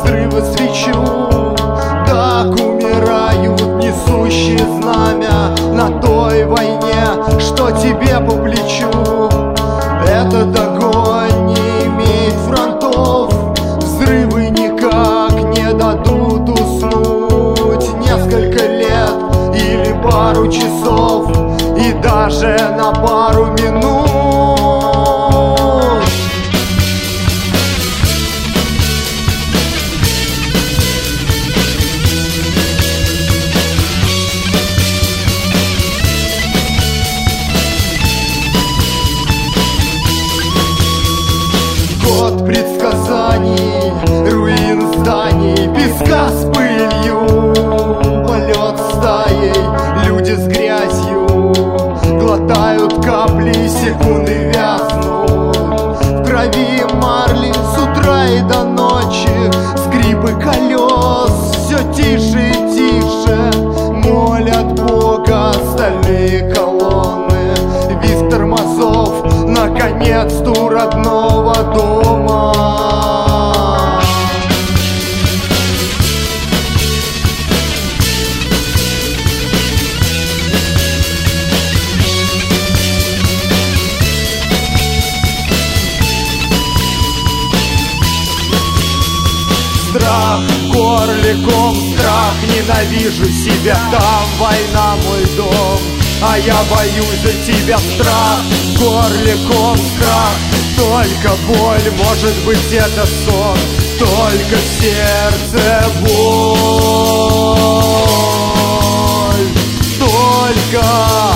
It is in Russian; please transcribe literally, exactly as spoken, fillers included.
взрывы свечу. Так умирают несущие знамя на той войне, что тебе по плечу. Этот огонь не имеет фронтов, взрывы никак не дадут уснуть. Несколько лет или пару часов, и даже на пару минут. Год предсказаний, руин зданий, песка с пылью, полет стаей, люди с грязью глотают капли, секунды вязнут в крови марли с утра и до ночи. Скрипы колес все тише и тише молят Бога стальные колонны. Визг тормозов, наконец-то у родного дома. Страх, горликом страх, ненавижу себя. Там война, мой дом, а я боюсь за тебя. Страх, горликом страх, только боль, может быть это сон, только в сердце боль, только